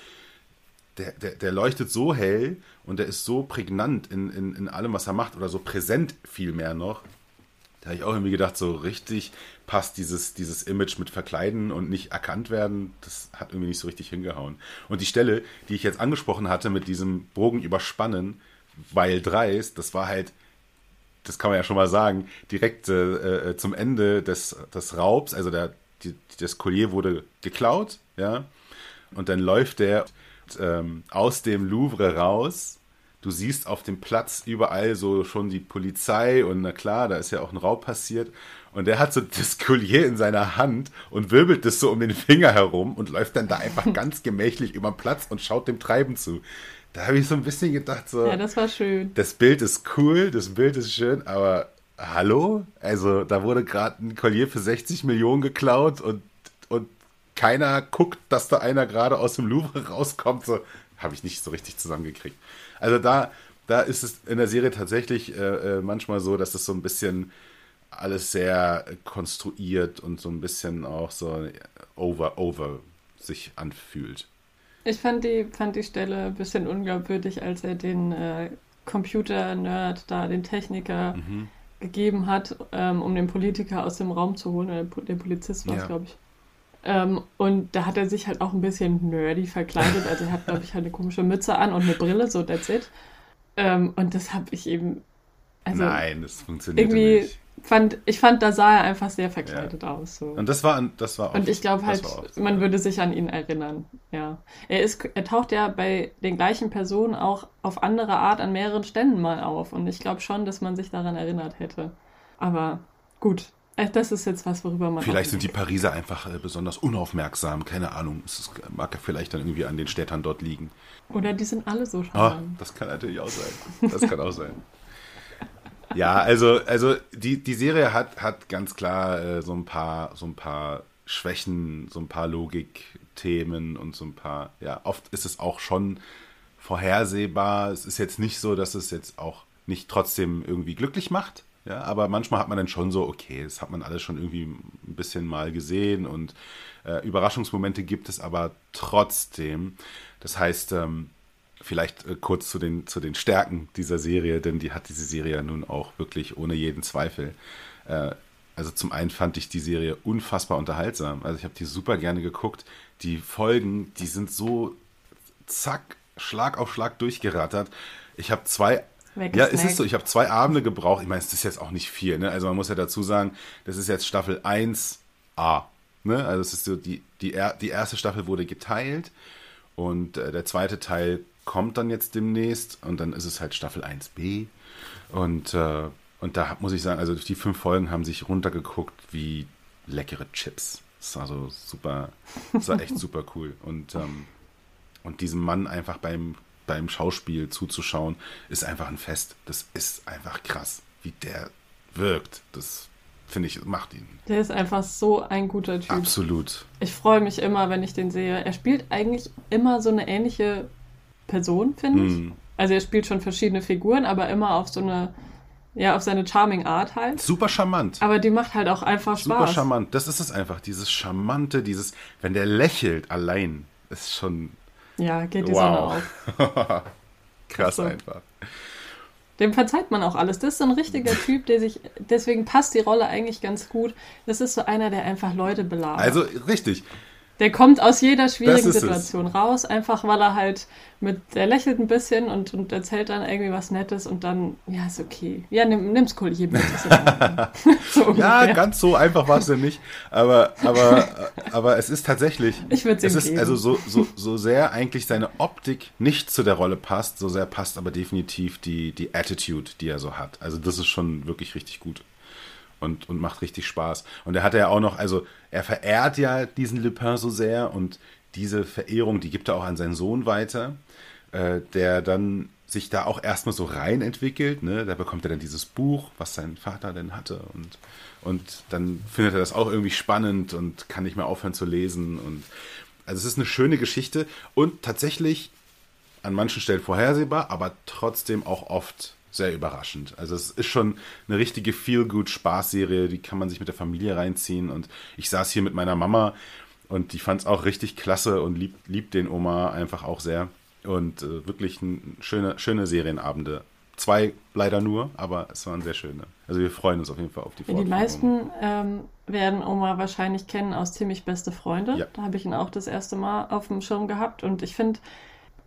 der, der, der leuchtet so hell und der ist so prägnant in, in, in allem, was er macht, oder so präsent vielmehr noch. Da habe ich auch irgendwie gedacht, so richtig passt dieses, dieses Image mit Verkleiden und nicht erkannt werden, das hat irgendwie nicht so richtig hingehauen. Und die Stelle, die ich jetzt angesprochen hatte mit diesem Bogen überspannen, weil dreist, das war halt das kann man ja schon mal sagen, direkt äh, zum Ende des, des Raubs, also der, die, das Collier wurde geklaut, ja, und dann läuft der ähm, aus dem Louvre raus. Du siehst auf dem Platz überall so schon die Polizei und na klar, da ist ja auch ein Raub passiert. Und der hat so das Collier in seiner Hand und wirbelt das so um den Finger herum und läuft dann da einfach ganz gemächlich über den Platz und schaut dem Treiben zu. Da habe ich so ein bisschen gedacht, so. Ja, das war schön. Das Bild ist cool, das Bild ist schön, aber hallo? Also, da wurde gerade ein Collier für sechzig Millionen geklaut und, und keiner guckt, dass da einer gerade aus dem Louvre rauskommt. So, habe ich nicht so richtig zusammengekriegt. Also, da, da ist es in der Serie tatsächlich äh, manchmal so, dass es so ein bisschen alles sehr konstruiert und so ein bisschen auch so over, over sich anfühlt. Ich fand die, fand die Stelle ein bisschen unglaubwürdig, als er den äh, Computer-Nerd da, den Techniker, mhm. gegeben hat, ähm, um den Politiker aus dem Raum zu holen. Oder der Polizist war es, ja. glaube ich. Ähm, und da hat er sich halt auch ein bisschen nerdy verkleidet. Also er hat, glaube ich, halt eine komische Mütze an und eine Brille, so that's it. Ähm, und das habe ich eben... Also Nein, das funktioniert irgendwie nicht. Fand, ich fand, da sah er einfach sehr verkleidet ja. aus. So. Und das war, das war auch, Und ich glaube halt, so, man ja. würde sich an ihn erinnern. Ja. Er ist, er taucht ja bei den gleichen Personen auch auf andere Art an mehreren Ständen mal auf. Und ich glaube schon, dass man sich daran erinnert hätte. Aber gut, das ist jetzt was, worüber man... Vielleicht sind die Pariser einfach äh, besonders unaufmerksam. Keine Ahnung. Es ist, mag ja vielleicht dann irgendwie an den Städtern dort liegen. Oder die sind alle so Oh, charmant. das kann natürlich auch sein. Das kann auch sein. Ja, also, also die, die Serie hat, hat ganz klar äh, so ein paar, so ein paar Schwächen, so ein paar Logikthemen und so ein paar, ja, oft ist es auch schon vorhersehbar. Es ist jetzt nicht so, dass es jetzt auch nicht trotzdem irgendwie glücklich macht, ja, aber manchmal hat man dann schon so, okay, das hat man alles schon irgendwie ein bisschen mal gesehen und äh, Überraschungsmomente gibt es aber trotzdem. Das heißt, ähm, Vielleicht äh, kurz zu den, zu den Stärken dieser Serie, denn die hat diese Serie ja nun auch wirklich ohne jeden Zweifel. Äh, also zum einen fand ich die Serie unfassbar unterhaltsam. Also ich habe die super gerne geguckt. Die Folgen, die sind so zack, Schlag auf Schlag durchgerattert. Ich habe zwei... Ja, ist es so. Ich habe zwei Abende gebraucht. Ich meine, es ist jetzt auch nicht viel. Ne? Also man muss ja dazu sagen, das ist jetzt Staffel eins a. Ne? Also es ist so, die, die, die erste Staffel wurde geteilt und äh, der zweite Teil kommt dann jetzt demnächst und dann ist es halt Staffel eins b und, äh, und da muss ich sagen, also die fünf Folgen haben sich runtergeguckt wie leckere Chips. Das war so super, das war echt super cool und, ähm, und diesem Mann einfach beim, beim Schauspiel zuzuschauen, ist einfach ein Fest. Das ist einfach krass, wie der wirkt. Das finde ich, macht ihn. Der ist einfach so ein guter Typ. Absolut. Ich freue mich immer, wenn ich den sehe. Er spielt eigentlich immer so eine ähnliche Person, finde ich. Mm. Also er spielt schon verschiedene Figuren, aber immer auf so eine, ja, auf seine charming Art halt. Super charmant. Aber die macht halt auch einfach Spaß. Super charmant. Das ist es einfach. Dieses Charmante, dieses, wenn der lächelt allein, ist schon... Ja, geht die wow. Sonne auf. Krass so. Einfach. Dem verzeiht man auch alles. Das ist so ein richtiger Typ, der sich, deswegen passt die Rolle eigentlich ganz gut. Das ist so einer, der einfach Leute belabert. Also, richtig. Der kommt aus jeder schwierigen Situation es. raus, einfach weil er halt mit, der lächelt ein bisschen und, und erzählt dann irgendwie was Nettes und dann, ja, ist okay. Ja, nimm, nimm's Collier mit. So ja, ganz so einfach war es ja nicht, aber, aber, aber es ist tatsächlich, ich würde es ihm ist geben. Also so, so, so sehr eigentlich seine Optik nicht zu der Rolle passt, so sehr passt aber definitiv die, die Attitude, die er so hat. Also das ist schon wirklich richtig gut. Und, und macht richtig Spaß. Und er hat ja auch noch, also er verehrt ja diesen Lupin so sehr und diese Verehrung, die gibt er auch an seinen Sohn weiter, äh, der dann sich da auch erstmal so rein entwickelt. Ne? Da bekommt er dann dieses Buch, was sein Vater denn hatte und, und dann findet er das auch irgendwie spannend und kann nicht mehr aufhören zu lesen. Und also es ist eine schöne Geschichte und tatsächlich an manchen Stellen vorhersehbar, aber trotzdem auch oft sehr überraschend. Also es ist schon eine richtige Feel-Good-Spaßserie, die kann man sich mit der Familie reinziehen und ich saß hier mit meiner Mama und die fand es auch richtig klasse und liebt lieb den Oma einfach auch sehr und äh, wirklich ein, schöne, schöne Serienabende. Zwei leider nur, aber es waren sehr schöne. Also wir freuen uns auf jeden Fall auf die Fortführung. Die meisten ähm, werden Oma wahrscheinlich kennen aus Ziemlich beste Freunde. Ja. Da habe ich ihn auch das erste Mal auf dem Schirm gehabt und ich finde,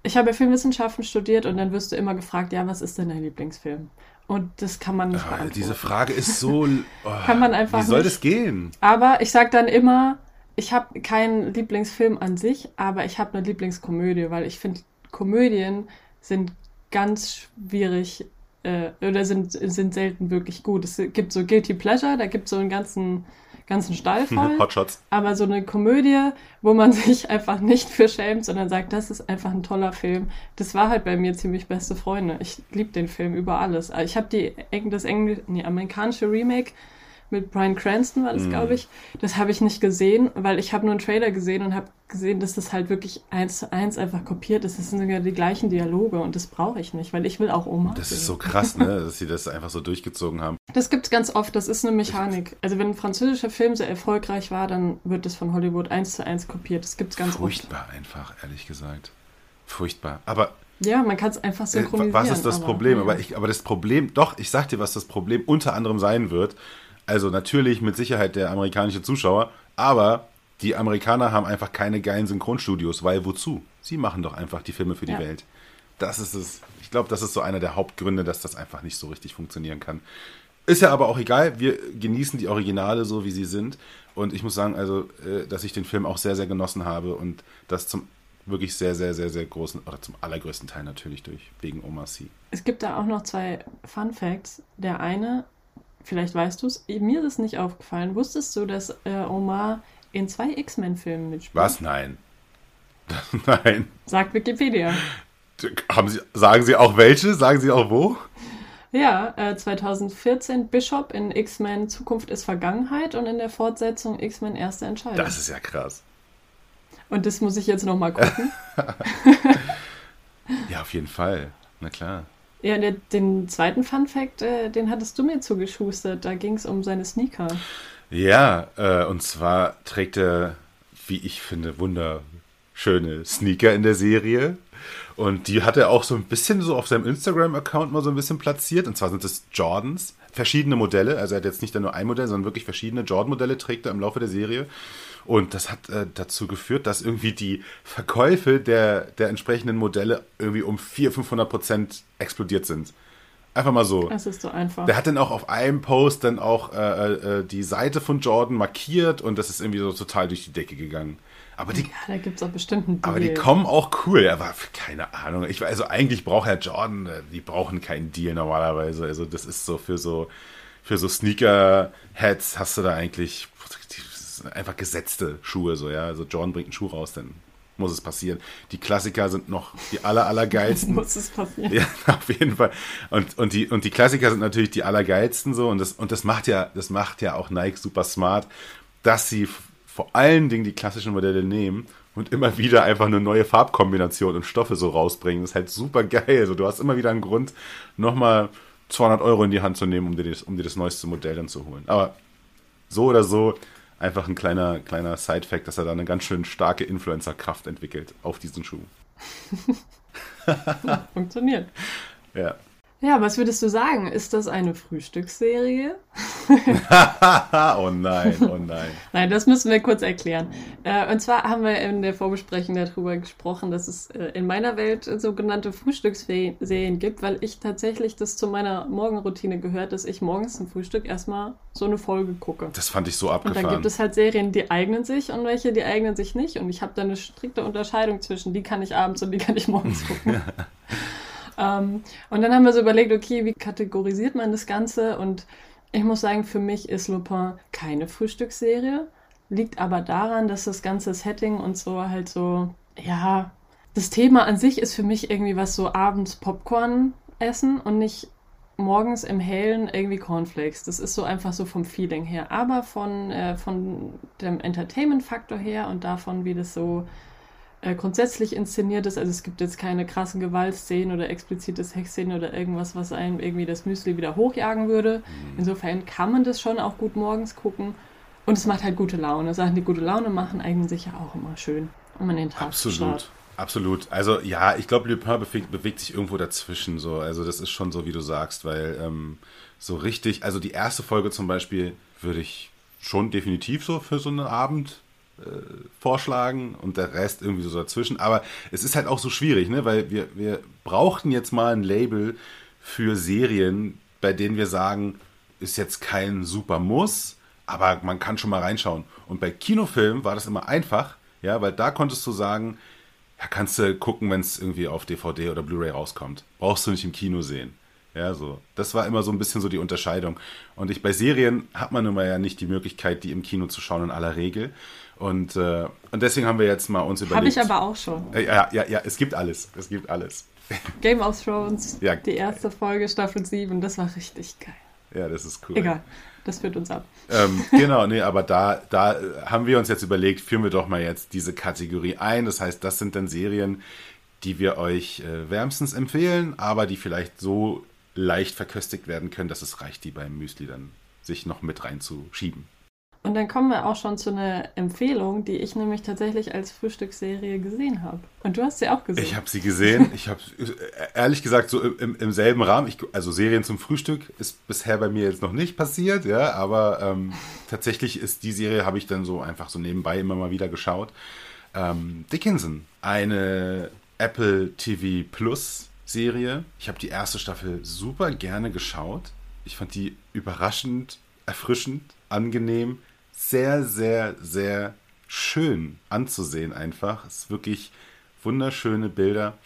ich habe ja Filmwissenschaften studiert und dann wirst du immer gefragt, ja, was ist denn dein Lieblingsfilm? Und das kann man nicht Ah, beantworten. diese Frage ist so... Oh, Kann man einfach wie soll nicht. das gehen? Aber ich sag dann immer, ich habe keinen Lieblingsfilm an sich, aber ich habe eine Lieblingskomödie, weil ich finde, Komödien sind ganz schwierig äh, oder sind, sind selten wirklich gut. Es gibt so Guilty Pleasure, da gibt es so einen ganzen, ganzen Stall voll. Hotshots. Aber so eine Komödie, wo man sich einfach nicht für schämt, sondern sagt, das ist einfach ein toller Film. Das war halt bei mir ziemlich Beste Freunde. Ich liebe den Film über alles. Ich habe die das Engl nee, amerikanische Remake mit Bryan Cranston war das, mm. glaube ich. Das habe ich nicht gesehen, weil ich habe nur einen Trailer gesehen und habe gesehen, dass das halt wirklich eins zu eins einfach kopiert ist. Das sind sogar die gleichen Dialoge und das brauche ich nicht, weil ich will auch Oma. Das ist so krass, ne, dass sie das einfach so durchgezogen haben. Das gibt's ganz oft, das ist eine Mechanik. Also wenn ein französischer Film sehr erfolgreich war, dann wird das von Hollywood eins zu eins kopiert. Das gibt's ganz Furchtbar oft. einfach, ehrlich gesagt. Furchtbar. Aber ja, man kann es einfach synchronisieren. was ist das aber, Problem? Ja. Aber, ich, aber das Problem, doch, ich sag dir, was das Problem unter anderem sein wird. Also natürlich mit Sicherheit der amerikanische Zuschauer, aber die Amerikaner haben einfach keine geilen Synchronstudios, weil wozu? Sie machen doch einfach die Filme für die Ja. Welt. Das ist es. Ich glaube, das ist so einer der Hauptgründe, dass das einfach nicht so richtig funktionieren kann. Ist ja aber auch egal, wir genießen die Originale so, wie sie sind. Und ich muss sagen, also, äh, dass ich den Film auch sehr, sehr genossen habe und das zum wirklich sehr, sehr, sehr, sehr großen, oder zum allergrößten Teil natürlich durch, wegen Omar Sy. Es gibt da auch noch zwei Fun Facts. Der eine, vielleicht weißt du es, mir ist es nicht aufgefallen. Wusstest du, dass äh, Omar in zwei X-Men-Filmen mitspielt? Was? Nein. Nein. Sagt Wikipedia. Haben Sie, sagen Sie auch welche? Sagen Sie auch wo? Ja, äh, zwanzig vierzehn Bishop in X-Men Zukunft ist Vergangenheit und in der Fortsetzung X-Men Erste Entscheidung. Das ist ja krass. Und das muss ich jetzt nochmal gucken. Ja, auf jeden Fall. Na klar. Ja, der, den zweiten Fun-Fact, äh, den hattest du mir zugeschustert. Da ging es um seine Sneaker. Ja, äh, und zwar trägt er, wie ich finde, wunderschöne Sneaker in der Serie. Und die hat er auch so ein bisschen so auf seinem Instagram-Account mal so ein bisschen platziert. Und zwar sind es Jordans, verschiedene Modelle. Also er hat jetzt nicht nur ein Modell, sondern wirklich verschiedene Jordan-Modelle trägt er im Laufe der Serie. Und das hat äh, dazu geführt, dass irgendwie die Verkäufe der, der entsprechenden Modelle irgendwie um vierhundert, fünfhundert Prozent explodiert sind. Einfach mal so. Das ist so einfach. Der hat dann auch auf einem Post dann auch äh, äh, die Seite von Jordan markiert und das ist irgendwie so total durch die Decke gegangen. Aber die, Ja, da gibt es auch bestimmt einen Deal. aber die kommen auch cool. Aber keine Ahnung. Ich, also eigentlich braucht Herr Jordan, äh, die brauchen keinen Deal normalerweise. Also das ist so für so für so Sneaker-Heads hast du da eigentlich das sind einfach gesetzte Schuhe so, ja. Also Jordan bringt einen Schuh raus, dann muss es passieren. Die Klassiker sind noch die aller, allergeilsten. Muss es passieren. Ja, auf jeden Fall. Und, und, die, und die Klassiker sind natürlich die allergeilsten so. Und das, und das macht ja, das macht ja auch Nike super smart, dass sie f- vor allen Dingen die klassischen Modelle nehmen und immer wieder einfach eine neue Farbkombination und Stoffe so rausbringen. Das ist halt super geil. Also du hast immer wieder einen Grund, nochmal zweihundert Euro in die Hand zu nehmen, um dir das, um dir das neueste Modell dann zu holen. Aber so oder so, einfach ein kleiner, kleiner Side-Fact, dass er da eine ganz schön starke Influencer-Kraft entwickelt auf diesen Schuh. Funktioniert. Ja. Ja, was würdest du sagen? Ist das eine Frühstücksserie? Oh nein, oh nein. Nein, das müssen wir kurz erklären. Äh, und zwar haben wir in der Vorbesprechung darüber gesprochen, dass es äh, in meiner Welt sogenannte Frühstücksserien gibt, weil ich tatsächlich das zu meiner Morgenroutine gehört, dass ich morgens zum Frühstück erstmal so eine Folge gucke. Das fand ich so Und abgefahren. dann gibt es halt Serien, die eignen sich und welche, die eignen sich nicht. Und ich habe da eine strikte Unterscheidung zwischen, die kann ich abends und die kann ich morgens gucken. ähm, und dann haben wir so überlegt, okay, wie kategorisiert man das Ganze? Und ich muss sagen, für mich ist Lupin keine Frühstücksserie. Liegt aber daran, dass das ganze Setting und so halt so, ja, das Thema an sich ist für mich irgendwie was so abends Popcorn essen und nicht morgens im Hellen irgendwie Cornflakes. Das ist so einfach so vom Feeling her. Aber von, äh, von dem Entertainment-Faktor her und davon, wie das so äh, grundsätzlich inszeniert ist, also es gibt jetzt keine krassen Gewaltszenen oder explizite Sexszenen oder irgendwas, was einem irgendwie das Müsli wieder hochjagen würde. Insofern kann man das schon auch gut morgens gucken. Und es macht halt gute Laune. Sachen, die gute Laune machen, eignen sich ja auch immer schön, um in den Tag zu starten. Absolut. Absolut. Also ja, ich glaube, Lupin bewegt, bewegt sich irgendwo dazwischen so. Also das ist schon so, wie du sagst, weil ähm, so richtig, also die erste Folge zum Beispiel würde ich schon definitiv so für so einen Abend äh, vorschlagen und der Rest irgendwie so dazwischen. Aber es ist halt auch so schwierig, ne? Weil wir, wir brauchten jetzt mal ein Label für Serien, bei denen wir sagen, ist jetzt kein super Muss, aber man kann schon mal reinschauen. Und bei Kinofilmen war das immer einfach, ja, weil da konntest du sagen, ja, kannst du gucken, wenn es irgendwie auf D V D oder Blu-ray rauskommt. Brauchst du nicht im Kino sehen. Ja, so. Das war immer so ein bisschen so die Unterscheidung. Und ich, bei Serien hat man nun mal ja nicht die Möglichkeit, die im Kino zu schauen in aller Regel. Und, äh, und deswegen haben wir jetzt mal uns überlegt. Habe ich aber auch schon. Äh, ja, ja, ja, es gibt alles. Es gibt alles. Game of Thrones, ja, die erste Folge, Staffel sieben, das war richtig geil. Ja, das ist cool. Egal, das führt uns ab. Ähm, genau, nee, aber da, da haben wir uns jetzt überlegt, führen wir doch mal jetzt diese Kategorie ein. Das heißt, das sind dann Serien, die wir euch äh, wärmstens empfehlen, aber die vielleicht so leicht verköstigt werden können, dass es reicht, die beim Müsli dann sich noch mit reinzuschieben. Und dann kommen wir auch schon zu einer Empfehlung, die ich nämlich tatsächlich als Frühstücksserie gesehen habe. Und du hast sie auch gesehen. Ich habe sie gesehen. Ich habe ehrlich gesagt so im, im selben Rahmen. Ich, also Serien zum Frühstück ist bisher bei mir jetzt noch nicht passiert, ja. Aber ähm, tatsächlich ist die Serie, habe ich dann so einfach so nebenbei immer mal wieder geschaut. Ähm, Dickinson, eine Apple T V Plus Serie. Ich habe die erste Staffel super gerne geschaut. Ich fand die überraschend, erfrischend, angenehm. Sehr, sehr, sehr schön anzusehen einfach. Es ist wirklich wunderschöne Bilder.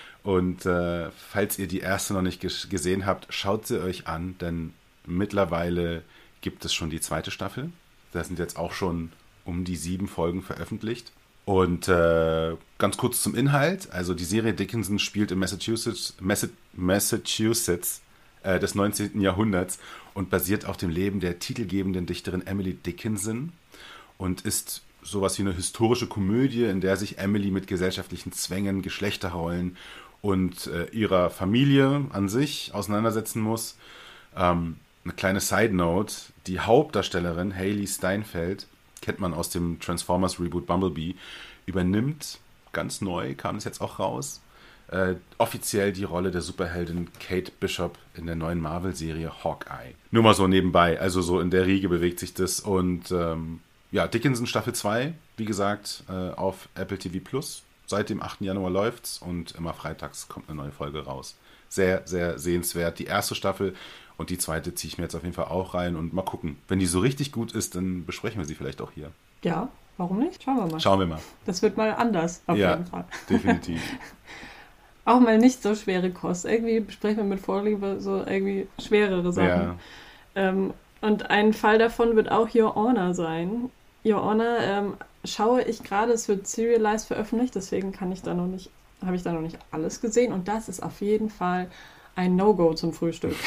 Und äh, falls ihr die erste noch nicht ges- gesehen habt, schaut sie euch an, denn mittlerweile gibt es schon die zweite Staffel. Da sind jetzt auch schon um die sieben Folgen veröffentlicht. Und äh, ganz kurz zum Inhalt. Also die Serie Dickinson spielt in Massachusetts, Massa- Massachusetts äh, des neunzehnten Jahrhunderts und basiert auf dem Leben der titelgebenden Dichterin Emily Dickinson und ist sowas wie eine historische Komödie, in der sich Emily mit gesellschaftlichen Zwängen, Geschlechterrollen und äh, ihrer Familie an sich auseinandersetzen muss. Ähm, eine kleine Side-Note, die Hauptdarstellerin Hailee Steinfeld, kennt man aus dem Transformers-Reboot Bumblebee, übernimmt, ganz neu, kam es jetzt auch raus, Äh, offiziell die Rolle der Superheldin Kate Bishop in der neuen Marvel-Serie Hawkeye. Nur mal so nebenbei, also so in der Riege bewegt sich das. Und ähm, ja, Dickinson Staffel zwei, wie gesagt, äh, auf Apple T V Plus. Seit dem achten Januar läuft's und immer freitags kommt eine neue Folge raus. Sehr, sehr sehenswert. Die erste Staffel und die zweite ziehe ich mir jetzt auf jeden Fall auch rein und mal gucken. Wenn die so richtig gut ist, dann besprechen wir sie vielleicht auch hier. Ja, warum nicht? Schauen wir mal. Schauen wir mal. Das wird mal anders, auf ja, jeden Fall. Definitiv. Auch mal nicht so schwere Kost. Irgendwie besprechen wir mit Vorliebe so irgendwie schwerere Sachen. Ja. Ähm, und ein Fall davon wird auch Your Honor sein. Your Honor ähm, schaue ich gerade, es wird serialized veröffentlicht, deswegen kann ich da noch nicht, habe ich da noch nicht alles gesehen. Und das ist auf jeden Fall ein No-Go zum Frühstück.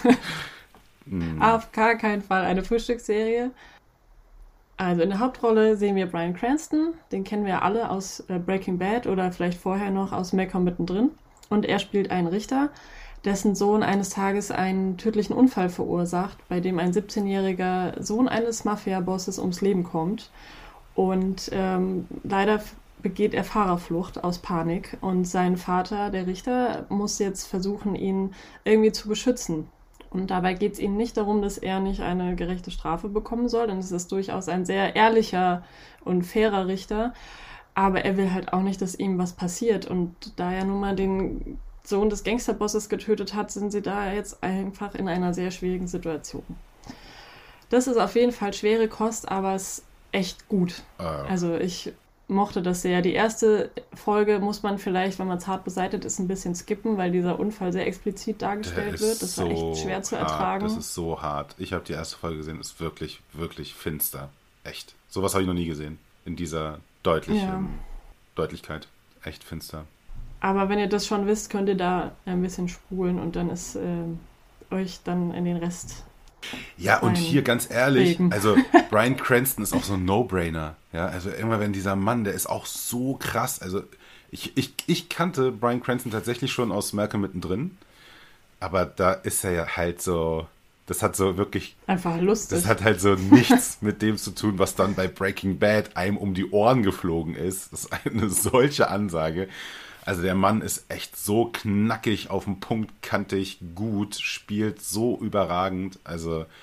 mm. Auf gar keinen Fall eine Frühstücksserie. Also in der Hauptrolle sehen wir Bryan Cranston, den kennen wir alle aus äh, Breaking Bad oder vielleicht vorher noch aus Malcolm mittendrin. Und er spielt einen Richter, dessen Sohn eines Tages einen tödlichen Unfall verursacht, bei dem ein siebzehnjähriger Sohn eines Mafia-Bosses ums Leben kommt. Und ähm, leider begeht er Fahrerflucht aus Panik. Und sein Vater, der Richter, muss jetzt versuchen, ihn irgendwie zu beschützen. Und dabei geht es ihm nicht darum, dass er nicht eine gerechte Strafe bekommen soll, denn es ist durchaus ein sehr ehrlicher und fairer Richter. Aber er will halt auch nicht, dass ihm was passiert. Und da er nun mal den Sohn des Gangsterbosses getötet hat, sind sie da jetzt einfach in einer sehr schwierigen Situation. Das ist auf jeden Fall schwere Kost, aber es ist echt gut. Uh. Also ich mochte das sehr. Die erste Folge muss man vielleicht, wenn man es hart beseitigt ist, ein bisschen skippen, weil dieser Unfall sehr explizit dargestellt wird. Das war echt schwer zu hart. ertragen. Das ist so hart. Ich habe die erste Folge gesehen, ist wirklich, wirklich finster. Echt. Sowas habe ich noch nie gesehen. In dieser deutlichen ja. Deutlichkeit. Echt finster. Aber wenn ihr das schon wisst, könnt ihr da ein bisschen spulen und dann ist äh, euch dann in den Rest... Ja, und hier ganz ehrlich, Regen. also Bryan Cranston ist auch so ein No-Brainer. Ja, also immer wenn dieser Mann, der ist auch so krass. Also ich, ich, ich kannte Bryan Cranston tatsächlich schon aus Malcolm mittendrin, aber da ist er ja halt so, das hat so wirklich... Einfach lustig. Das hat halt so nichts mit dem zu tun, was dann bei Breaking Bad einem um die Ohren geflogen ist. Das ist eine solche Ansage. Also der Mann ist echt so knackig, auf den Punkt kantig, gut, spielt so überragend. Also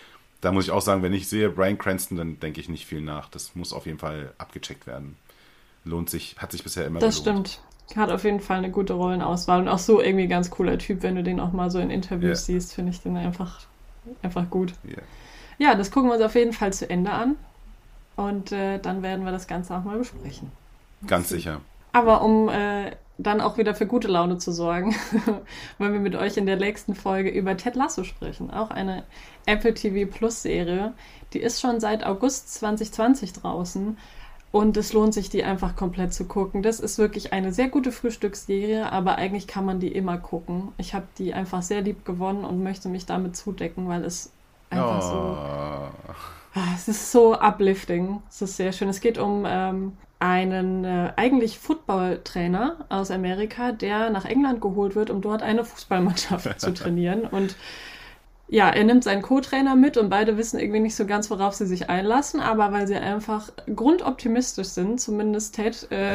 da muss ich auch sagen, wenn ich sehe Bryan Cranston, dann denke ich nicht viel nach. Das muss auf jeden Fall abgecheckt werden. Lohnt sich, hat sich bisher immer Das gelohnt. stimmt. Hat auf jeden Fall eine gute Rollenauswahl und auch so irgendwie ganz cooler Typ, wenn du den auch mal so in Interviews Yeah. siehst, finde ich den einfach, einfach gut. Yeah. Ja, das gucken wir uns auf jeden Fall zu Ende an und äh, dann werden wir das Ganze auch mal besprechen. Ganz sicher. Aber um äh, dann auch wieder für gute Laune zu sorgen, wollen wir mit euch in der nächsten Folge über Ted Lasso sprechen. Auch eine Apple T V Plus Serie. Die ist schon seit August zwanzig zwanzig draußen. Und es lohnt sich, die einfach komplett zu gucken. Das ist wirklich eine sehr gute Frühstücksserie, aber eigentlich kann man die immer gucken. Ich habe die einfach sehr lieb gewonnen und möchte mich damit zudecken, weil es einfach so... Oh. Es ist so uplifting. Es ist sehr schön. Es geht um ähm, einen äh, eigentlich Footballtrainer aus Amerika, der nach England geholt wird, um dort eine Fußballmannschaft zu trainieren. Und ja, er nimmt seinen Co-Trainer mit und beide wissen irgendwie nicht so ganz, worauf sie sich einlassen, aber weil sie einfach grundoptimistisch sind, zumindest Ted, äh,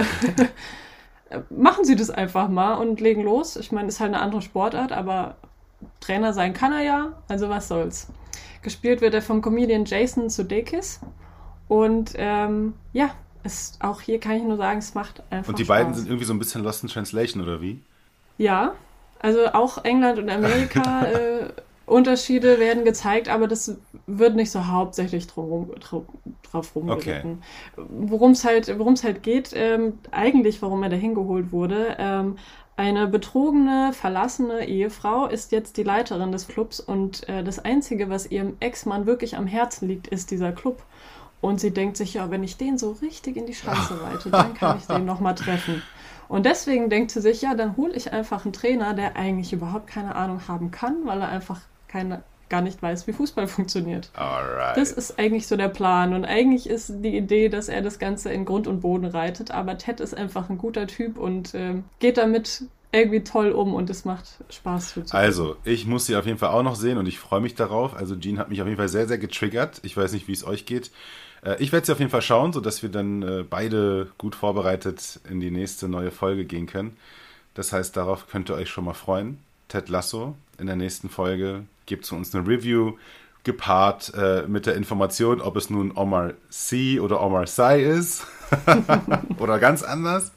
machen sie das einfach mal und legen los. Ich meine, ist halt eine andere Sportart, aber Trainer sein kann er ja, also was soll's. Gespielt wird er vom Comedian Jason Sudeikis und ähm, ja, es, auch hier kann ich nur sagen, es macht einfach Und die Spaß. beiden sind irgendwie so ein bisschen Lost in Translation, oder wie? Ja, also auch England und Amerika äh, Unterschiede werden gezeigt, aber das wird nicht so hauptsächlich drum, drum, drauf rumgeritten. Okay. Worum es halt, worum es halt geht, ähm, eigentlich, warum er da hingeholt wurde, ähm, eine betrogene, verlassene Ehefrau ist jetzt die Leiterin des Clubs und äh, das Einzige, was ihrem Ex-Mann wirklich am Herzen liegt, ist dieser Club. Und sie denkt sich, ja, wenn ich den so richtig in die Scheiße reite, dann kann ich den nochmal treffen. Und deswegen denkt sie sich, ja, dann hole ich einfach einen Trainer, der eigentlich überhaupt keine Ahnung haben kann, weil er einfach keine, gar nicht weiß, wie Fußball funktioniert. Alright. Das ist eigentlich so der Plan. Und eigentlich ist die Idee, dass er das Ganze in Grund und Boden reitet. Aber Ted ist einfach ein guter Typ und ähm, geht damit irgendwie toll um und es macht Spaß zuzusehen. Also, ich muss sie auf jeden Fall auch noch sehen und ich freue mich darauf. Also, Jean hat mich auf jeden Fall sehr, sehr getriggert. Ich weiß nicht, wie es euch geht. Äh, ich werde sie auf jeden Fall schauen, sodass wir dann äh, beide gut vorbereitet in die nächste neue Folge gehen können. Das heißt, darauf könnt ihr euch schon mal freuen. Ted Lasso in der nächsten Folge gibt es uns eine Review, gepaart äh, mit der Information, ob es nun Omar Sy oder Omar Sy ist. Oder ganz anders.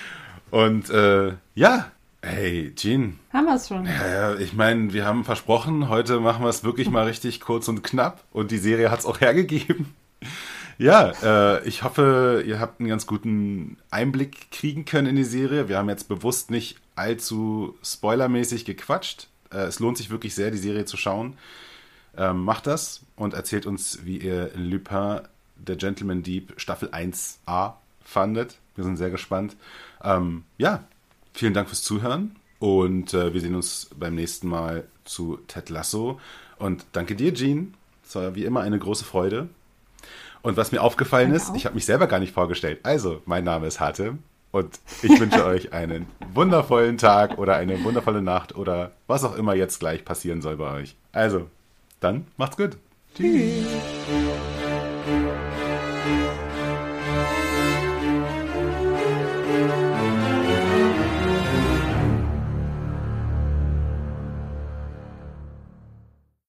Und äh, ja, hey, Jean. Haben wir es schon. Ja, ja, ich meine, wir haben versprochen, heute machen wir es wirklich mal richtig kurz und knapp. Und die Serie hat es auch hergegeben. Ja, äh, ich hoffe, ihr habt einen ganz guten Einblick kriegen können in die Serie. Wir haben jetzt bewusst nicht allzu spoilermäßig gequatscht. Äh, es lohnt sich wirklich sehr, die Serie zu schauen. Ähm, macht das und erzählt uns, wie ihr Lupin, der Gentleman Dieb, Staffel eins a fandet. Wir sind sehr gespannt. Ähm, ja, vielen Dank fürs Zuhören und äh, wir sehen uns beim nächsten Mal zu Ted Lasso. Und danke dir, Jean. Es war wie immer eine große Freude. Und was mir aufgefallen Danke ist, auch. ich habe mich selber gar nicht vorgestellt. Also, mein Name ist Harte und ich wünsche euch einen wundervollen Tag oder eine wundervolle Nacht oder was auch immer jetzt gleich passieren soll bei euch. Also, dann macht's gut. Tschüss.